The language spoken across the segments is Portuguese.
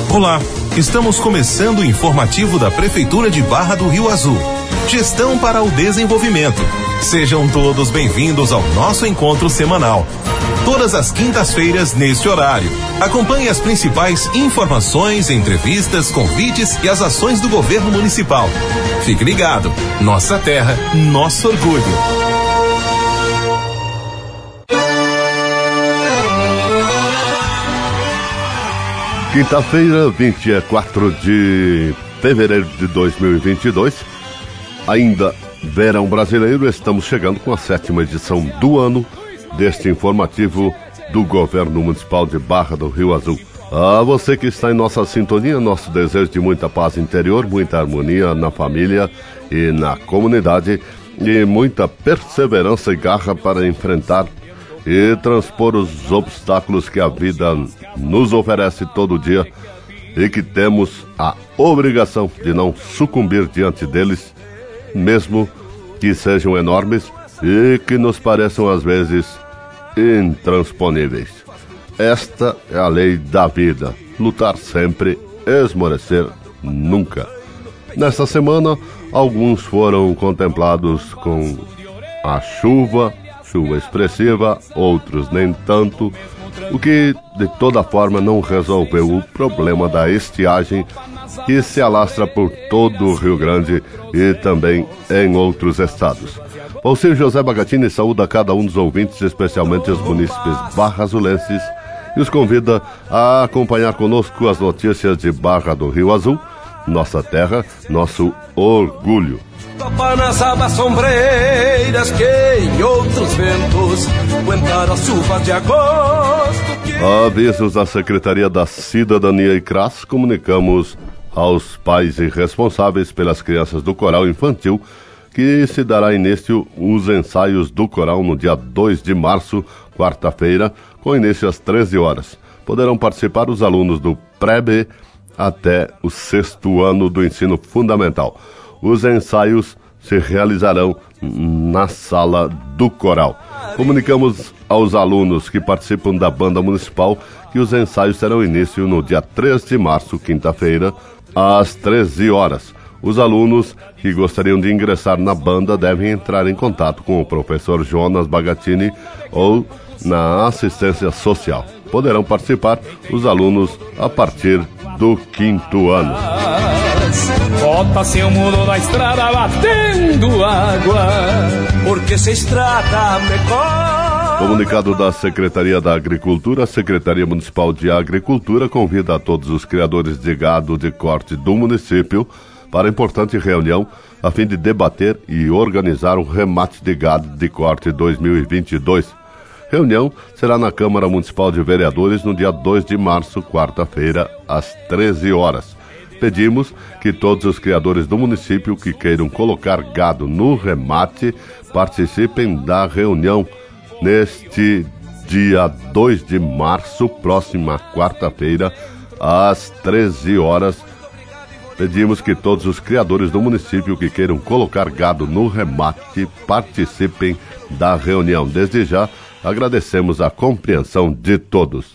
Olá, estamos começando o informativo da Prefeitura de Barra do Rio Azul. Gestão para o Desenvolvimento. Sejam todos bem-vindos ao nosso encontro semanal. Todas as quintas-feiras, neste horário. Acompanhe as principais informações, entrevistas, convites e as ações do governo municipal. Fique ligado. Nossa terra, nosso orgulho. Quinta-feira, 24 de fevereiro de 2022, ainda verão brasileiro, estamos chegando com a 7ª edição do ano deste informativo do Governo Municipal de Barra do Rio Azul. A você que está em nossa sintonia, nosso desejo de muita paz interior, muita harmonia na família e na comunidade e muita perseverança e garra para enfrentar e transpor os obstáculos que a vida nos oferece todo dia e que temos a obrigação de não sucumbir diante deles, mesmo que sejam enormes e que nos pareçam às vezes intransponíveis. Esta é a lei da vida, lutar sempre, esmorecer nunca. Nesta semana, alguns foram contemplados com a chuva expressiva, outros nem tanto, o que de toda forma não resolveu o problema da estiagem que se alastra por todo o Rio Grande e também em outros estados. Valcir José Bagatini saúda cada um dos ouvintes, especialmente os munícipes barra-azulenses, e os convida a acompanhar conosco as notícias de Barra do Rio Azul, nossa terra, nosso orgulho. Topa nas abas sombreiras que em outros ventos aguentar as chuvas de agosto que... Avisos da Secretaria da Cidadania e CRAS, comunicamos aos pais e responsáveis pelas crianças do coral infantil que se dará início os ensaios do coral no dia 2 de março, quarta-feira, com início às 13 horas. Poderão participar os alunos do pré-B até o 6º ano do ensino fundamental. Os ensaios se realizarão na sala do coral. Comunicamos aos alunos que participam da banda municipal que os ensaios terão início no dia 3 de março, quinta-feira, às 13 horas. Os alunos que gostariam de ingressar na banda devem entrar em contato com o professor Jonas Bagatini ou na assistência social. Poderão participar os alunos a partir do 5º ano. Bota seu muro na estrada batendo água, porque se estrada me corre. Comunicado da Secretaria da Agricultura, a Secretaria Municipal de Agricultura convida a todos os criadores de gado de corte do município para a importante reunião a fim de debater e organizar o remate de gado de corte 2022. Reunião será na Câmara Municipal de Vereadores no dia 2 de março, quarta-feira, às 13 horas. Pedimos que todos os criadores do município que queiram colocar gado no remate participem da reunião neste dia 2 de março, próxima quarta-feira, às 13 horas. Pedimos que todos os criadores do município que queiram colocar gado no remate participem da reunião. Desde já, agradecemos a compreensão de todos.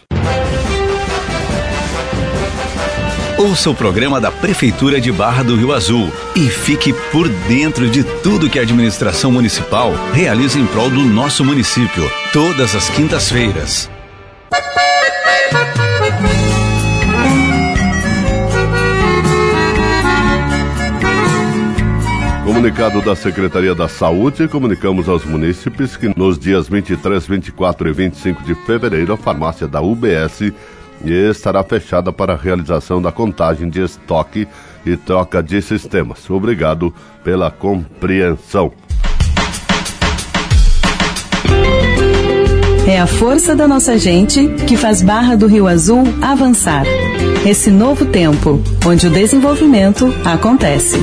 Ouça o programa da Prefeitura de Barra do Rio Azul e fique por dentro de tudo que a administração municipal realiza em prol do nosso município, todas as quintas-feiras. Comunicado da Secretaria da Saúde, comunicamos aos munícipes que nos dias 23, 24 e 25 de fevereiro, a farmácia da UBS estará fechada para a realização da contagem de estoque e troca de sistemas. Obrigado pela compreensão. É a força da nossa gente que faz Barra do Rio Azul avançar. Esse novo tempo, onde o desenvolvimento acontece.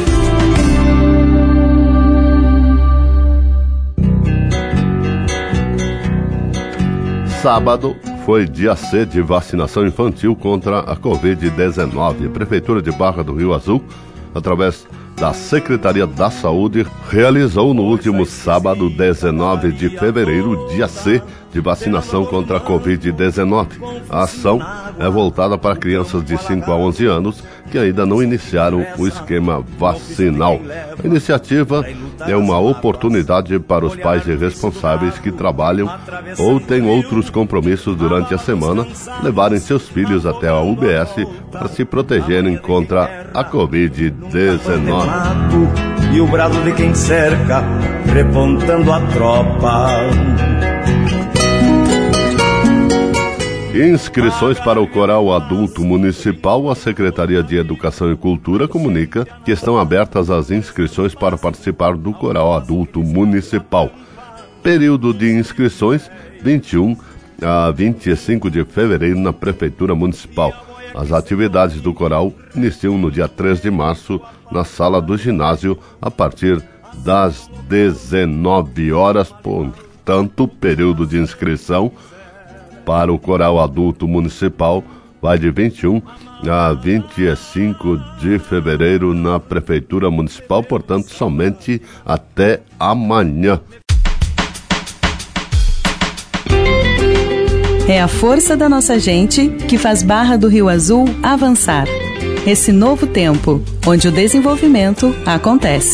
Sábado foi dia C de vacinação infantil contra a Covid-19. A Prefeitura de Barra do Rio Azul, através da Secretaria da Saúde, realizou no último sábado, 19 de fevereiro, dia C, de vacinação contra a Covid-19. A ação é voltada para crianças de 5 a 11 anos que ainda não iniciaram o esquema vacinal. A iniciativa é uma oportunidade para os pais e responsáveis que trabalham ou têm outros compromissos durante a semana levarem seus filhos até a UBS para se protegerem contra a Covid-19. E o brado de quem cerca, repontando a tropa. Inscrições para o Coral Adulto Municipal. A Secretaria de Educação e Cultura comunica que estão abertas as inscrições para participar do Coral Adulto Municipal. Período de inscrições 21 a 25 de fevereiro na Prefeitura Municipal. As atividades do coral iniciam no dia 3 de março na sala do ginásio a partir das 19 horas. Portanto, período de inscrição para o Coral Adulto Municipal vai de 21 a 25 de fevereiro na Prefeitura Municipal, portanto, somente até amanhã. É a força da nossa gente que faz Barra do Rio Azul avançar. Esse novo tempo, onde o desenvolvimento acontece.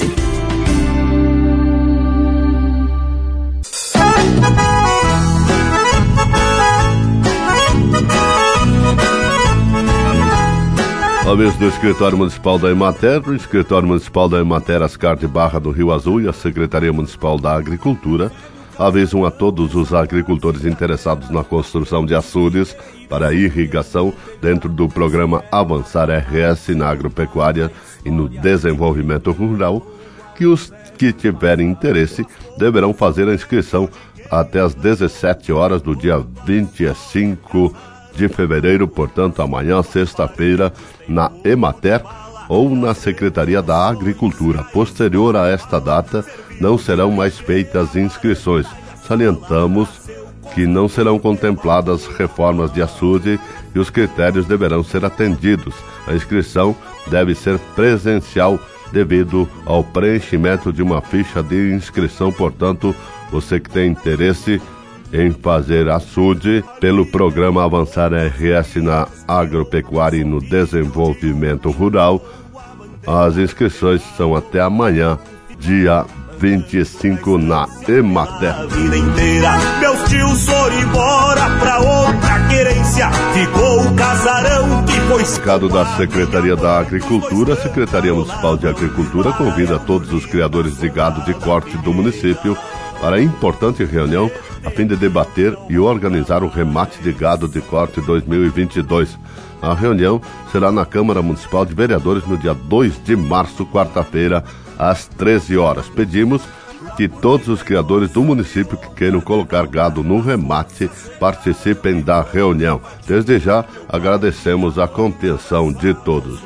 A vez do Escritório Municipal da Emater, o Escritório Municipal da Emater, Ascar de Barra do Rio Azul e a Secretaria Municipal da Agricultura avisam a todos os agricultores interessados na construção de açudes para irrigação dentro do programa Avançar RS na Agropecuária e no Desenvolvimento Rural que os que tiverem interesse deverão fazer a inscrição até às 17 horas do dia 25 de fevereiro, portanto amanhã, sexta-feira, na Emater ou na Secretaria da Agricultura. Posterior a esta data, não serão mais feitas inscrições. Salientamos que não serão contempladas reformas de açude e os critérios deverão ser atendidos. A inscrição deve ser presencial devido ao preenchimento de uma ficha de inscrição. Portanto, você que tem interesse em fazer açude pelo programa Avançar RS na Agropecuária e no Desenvolvimento Rural, as inscrições são até amanhã, dia 25, na Emater. A vida inteira, meus tios foram embora pra outra querência. Ficou o casarão que foi... Recado da Secretaria da Agricultura. A Secretaria Municipal de Agricultura convida todos os criadores de gado de corte do município para a importante reunião a fim de debater e organizar o remate de gado de corte 2022. A reunião será na Câmara Municipal de Vereadores no dia 2 de março, quarta-feira, às 13 horas. Pedimos que todos os criadores do município que queiram colocar gado no remate participem da reunião. Desde já, agradecemos a compreensão de todos.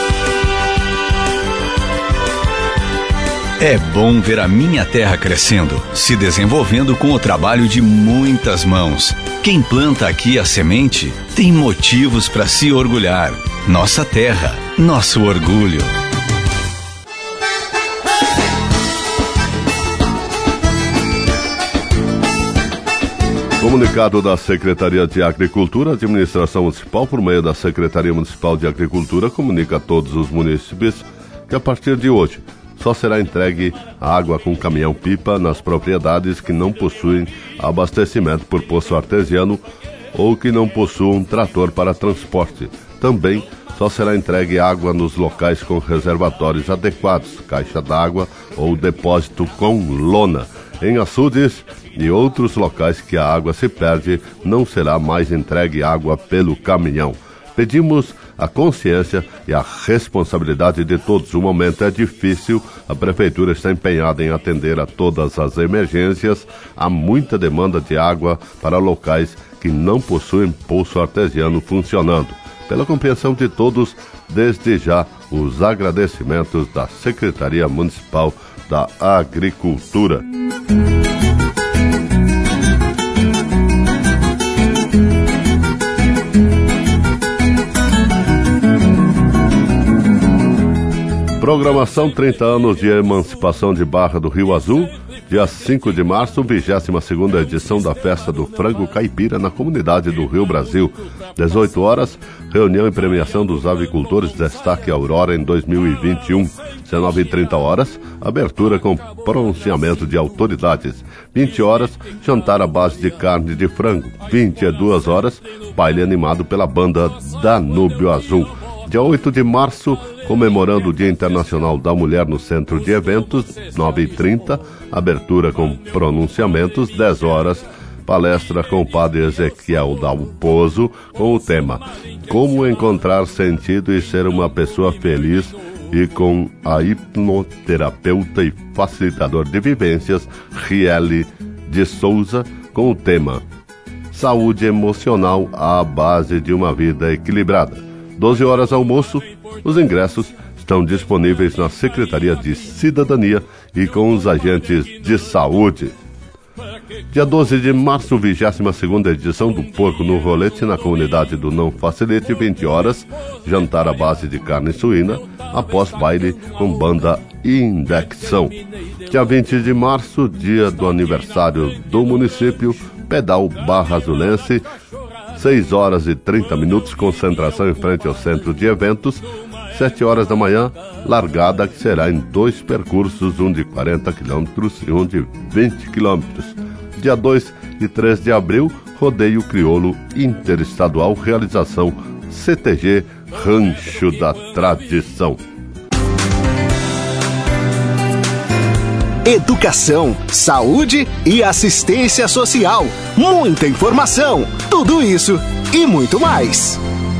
É bom ver a minha terra crescendo, se desenvolvendo com o trabalho de muitas mãos. Quem planta aqui a semente tem motivos para se orgulhar. Nossa terra, nosso orgulho. Comunicado da Secretaria de Agricultura, a Administração Municipal, por meio da Secretaria Municipal de Agricultura, comunica a todos os munícipes que a partir de hoje só será entregue água com caminhão-pipa nas propriedades que não possuem abastecimento por poço artesiano ou que não possuam trator para transporte. Também só será entregue água nos locais com reservatórios adequados, caixa d'água ou depósito com lona. Em açudes e outros locais que a água se perde, não será mais entregue água pelo caminhão. Pedimos a consciência e a responsabilidade de todos. O momento é difícil, a Prefeitura está empenhada em atender a todas as emergências. Há muita demanda de água para locais que não possuem poço artesiano funcionando. Pela compreensão de todos, desde já, os agradecimentos da Secretaria Municipal da Agricultura. Programação 30 anos de emancipação de Barra do Rio Azul. Dia 5 de março, 22ª edição da Festa do Frango Caipira na comunidade do Rio Brasil. 18 horas, reunião e premiação dos avicultores Destaque Aurora em 2021. 19h30 horas, abertura com pronunciamento de autoridades. 20 horas, jantar à base de carne de frango. 22 horas, baile animado pela banda Danúbio Azul. Dia 8 de março, comemorando o Dia Internacional da Mulher no Centro de Eventos, 9h30, abertura com pronunciamentos, 10 horas, palestra com o padre Ezequiel Dalpozo, com o tema Como Encontrar Sentido e Ser uma Pessoa Feliz, e com a hipnoterapeuta e facilitador de vivências, Riele de Souza, com o tema Saúde Emocional à Base de uma Vida Equilibrada. 12 horas almoço, os ingressos estão disponíveis na Secretaria de Cidadania e com os agentes de saúde. Dia 12 de março, 22ª edição do Porco no Rolete na comunidade do Não Facilite, 20 horas, jantar à base de carne suína, após baile com banda Indexão. Dia 20 de março, dia do aniversário do município, pedal Barra Azulense, 6 horas e 30 minutos, concentração em frente ao centro de eventos. 7 horas da manhã, largada que será em 2 percursos, um de 40 km e um de 20 km. Dia 2 e 3 de abril, rodeio crioulo interestadual, realização CTG Rancho da Tradição. Educação, saúde e assistência social. Muita informação, tudo isso e muito mais.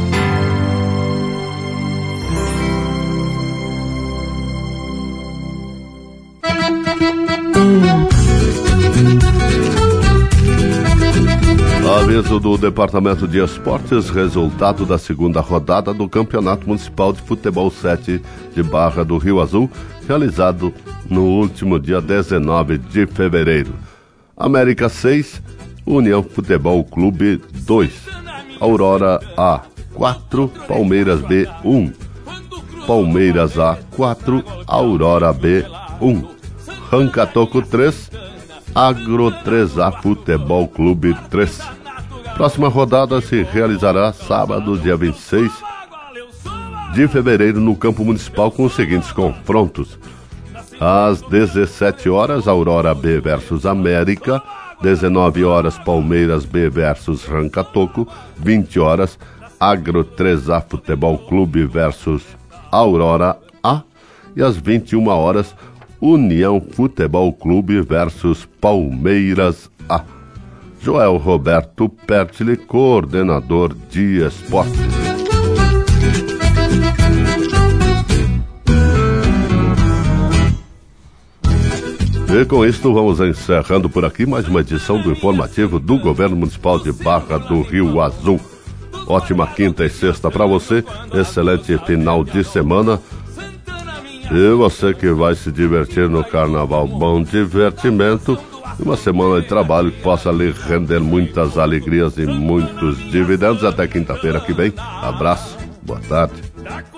Aviso do Departamento de Esportes, resultado da segunda rodada do Campeonato Municipal de Futebol 7 de Barra do Rio Azul, realizado no último dia 19 de fevereiro. América 6, União Futebol Clube 2, Aurora A 4, Palmeiras B 1, Palmeiras A 4, Aurora B 1, Rancatoco 3, Agro 3A Futebol Clube 3. Próxima rodada se realizará sábado, dia 26 de fevereiro, no campo municipal, com os seguintes confrontos. Às 17 horas, Aurora B versus América. 19 horas, Palmeiras B versus Rancatoco. 20 horas, Agro 3A Futebol Clube versus Aurora A. E às 21 horas, União Futebol Clube versus Palmeiras A. Joel Roberto Pertile, coordenador de esportes. E com isto vamos encerrando por aqui mais uma edição do informativo do Governo Municipal de Barra do Rio Azul. Ótima quinta e sexta para você, excelente final de semana. E você que vai se divertir no carnaval, bom divertimento. Uma semana de trabalho que possa lhe render muitas alegrias e muitos dividendos. Até quinta-feira que vem. Abraço, boa tarde.